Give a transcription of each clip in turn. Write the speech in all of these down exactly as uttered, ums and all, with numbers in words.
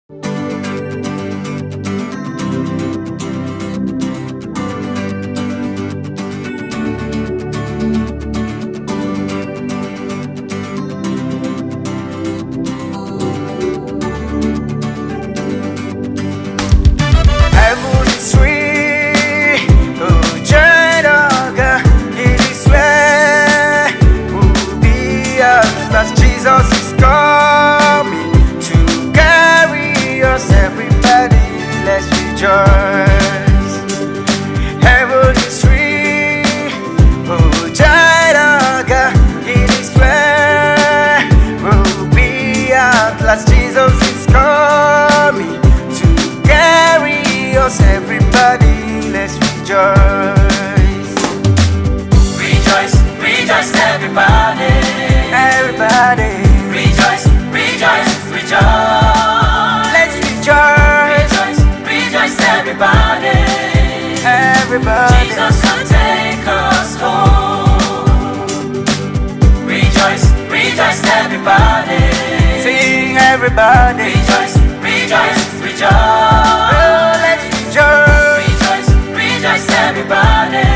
Jesus is coming to carry us, everybody, let's rejoice. Heaven is free, oh Jireh, it is where we'll be at last. Jesus is coming to carry us, everybody, let's rejoice. Rejoice, rejoice, everybody. Everybody, rejoice, rejoice, rejoice. Let's rejoice. Rejoice, rejoice, everybody. Everybody. Jesus will take us home. Rejoice, rejoice, everybody. Sing, everybody. Rejoice, rejoice, rejoice. Oh, let's rejoice. Rejoice, rejoice, everybody.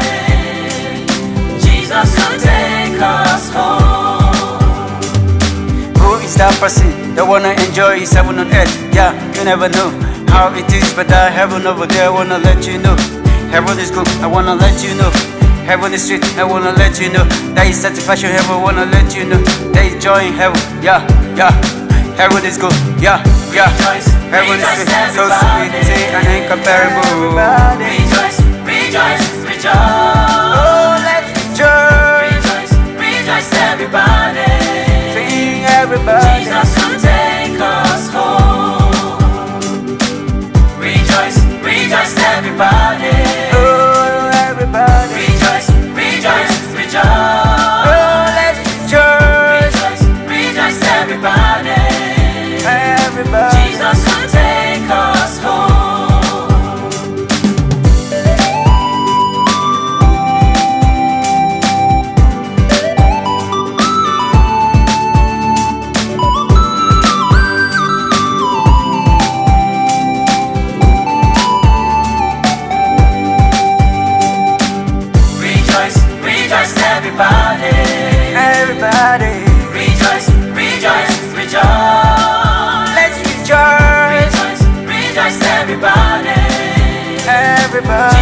Jesus will take us home. That person that wanna enjoy his heaven on earth. Yeah, you never know how it is, but that heaven over there, I wanna let you know. Heaven is good, I wanna let you know. Heaven is sweet, I wanna let you know. There is satisfaction, heaven, I wanna let you know. There is joy in heaven, yeah, yeah. Heaven is good, yeah, yeah. Rejoice, heaven rejoice, is sweet, so sweet, and incomparable. Rejoice, rejoice, rejoice. Oh, let's rejoice. Rejoice, rejoice, everybody. Everybody. Jesus will take us home. Rejoice, rejoice, everybody. Oh, everybody. Rejoice, rejoice, rejoice. Oh, let's rejoice. Rejoice, rejoice, everybody. Everybody. Jesus will take us home. Everybody, everybody, rejoice, rejoice, rejoice. Let's rejoice. Rejoice, rejoice, everybody. Everybody.